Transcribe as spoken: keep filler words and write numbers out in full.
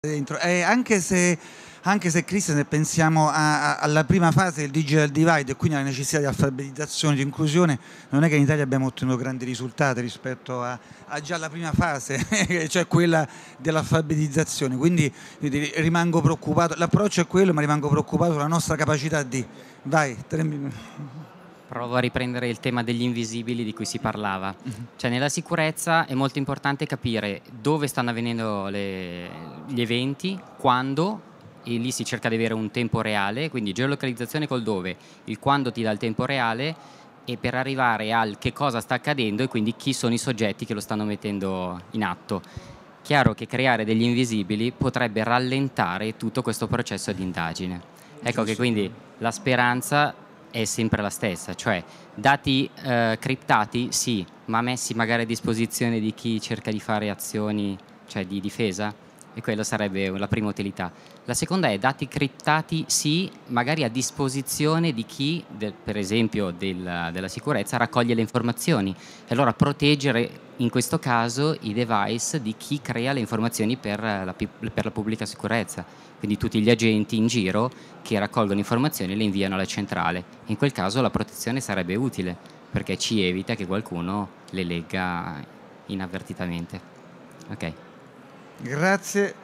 Dentro. Eh, anche se, anche se Cristian, se pensiamo a, a, alla prima fase del digital divide e quindi alla necessità di alfabetizzazione, di inclusione, non è che in Italia abbiamo ottenuto grandi risultati rispetto a, a già la prima fase, cioè quella dell'alfabetizzazione. Quindi rimango preoccupato, l'approccio è quello, ma rimango preoccupato sulla nostra capacità di... Vai, tre minuti. Provo a riprendere il tema degli invisibili di cui si parlava. Cioè, nella sicurezza è molto importante capire dove stanno avvenendo le, gli eventi, quando, e lì si cerca di avere un tempo reale, quindi geolocalizzazione col dove, il quando ti dà il tempo reale, e per arrivare al che cosa sta accadendo e quindi chi sono i soggetti che lo stanno mettendo in atto. Chiaro che creare degli invisibili potrebbe rallentare tutto questo processo di indagine. Ecco che quindi la speranza è sempre la stessa, cioè dati eh, criptati sì, ma messi magari a disposizione di chi cerca di fare azioni, cioè di difesa, e quella sarebbe la prima utilità. La seconda è dati criptati sì, magari a disposizione di chi, de, per esempio della, della sicurezza, raccoglie le informazioni, e allora proteggere in questo caso i device di chi crea le informazioni per la, per la pubblica sicurezza, quindi tutti gli agenti in giro che raccolgono informazioni e le inviano alla centrale. In quel caso la protezione sarebbe utile, perché ci evita che qualcuno le legga inavvertitamente. Ok. Grazie.